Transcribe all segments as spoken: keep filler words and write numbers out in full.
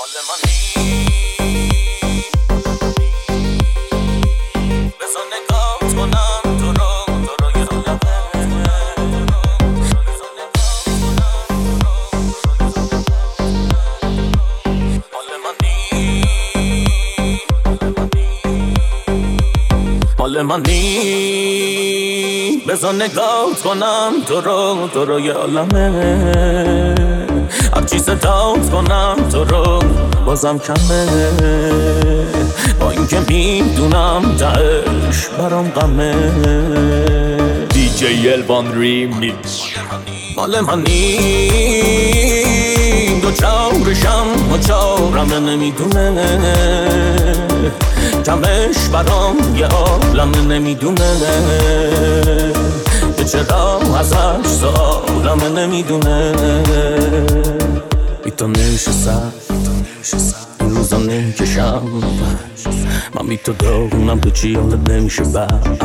مال منی بزن نگاه کنم تو رو تو رو یه لبه مال منی مال منی بزن نگاه کنم تو رو تو رو یه عالمه هرچی صدات کنم تو رو بازم کمه با اینکه میدونم دهش برام غمه دی جی الوان ریمیکس مال منی دو چارشم و چارم نمیدونه کمش برام یه عالم نمیدونه که چرا ازش سالم نمیدونه بی تو نشستم این روزا نمیکشم من بی تو دارونم تو چی حالت نمیشه بعد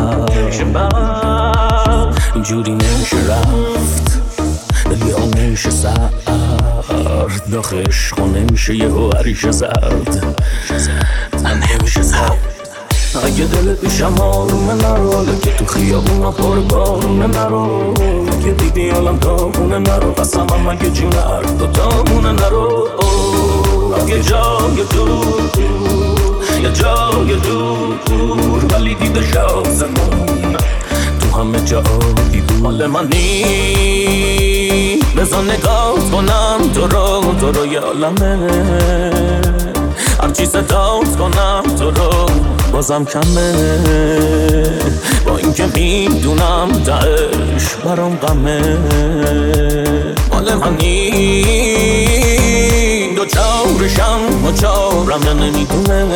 اینجوری نمیشه رفت دلی ها نمیشه سرد داخل عشق نمیشه یه هو عریش زرد من نمیشه زرد اگه دلت بیشم آرومه نرو که تو خیابونا پر بارونه نرو که دیدی حالم داغونه نرو قسم هم اگه جونر دو تامونه نرو اگه جای دور یه جای دور ولی دیده شازمون تو همه جایی بود مال منی بزن نگاه کنم تو رو تو رو یه عالمه هرچی صدات کنم تو رو بازم کمه با اینکه میدونم دهش برام غمه مال منی دو چارشم و چارم نمیدونه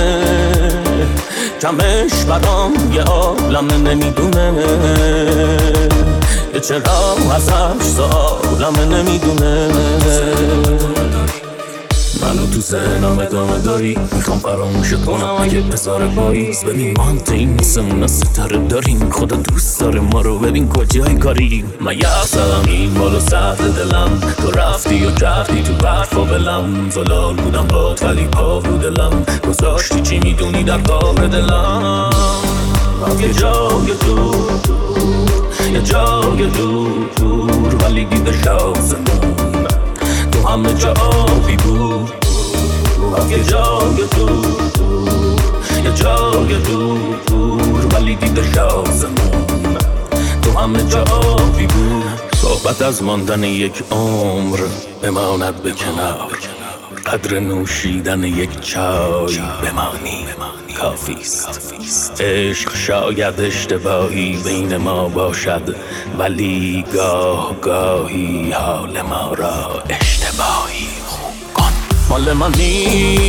کمش برام یه عالم نمیدونه که چرا ازش سالم نمیدونه منو تو ذهنم ادامه داری میخوام فراموشت کنم اگه بذاره پاییز ببین ما هم این نیستمون از ستاره داریم خدا دوست داره ما رو ببین کجای کاریم من یه اصلم این بالا سرد دلم تو رفتی و کردی تو برف و بلم زلال بودم باد ولی پا رو دلم گذاشتی چی میدونی در کار دلم یه جای دور یه جای دور دور ولی دیده شازمون تو همه جایی بود یه جای دور یه جای دور دور ولی دیده شازمون تو همه جایی بود صحبت از ماندن یک عمر بماند به کنار قدر نوشیدن یک چای بمانی کافیست عشق شاید اشتباهی بین ما باشد ولی گاه گاهی حال ما را اشتباهی خوب کن مال منی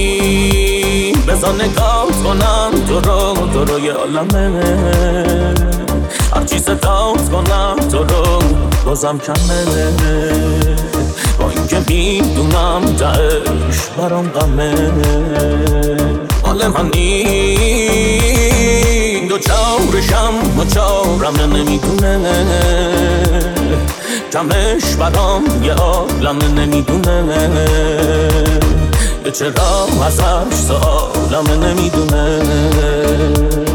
بزن نگاه کنم تو رو تو رو یه عالمه هرچی صدات کنم تو رو بازم کمه با اینکه میدونم دهش برام غمه مال منی دو چارشم و چارم نمیدونه کمش برام یه عالم نمیدونه که چرا ازش سالم نمیدونه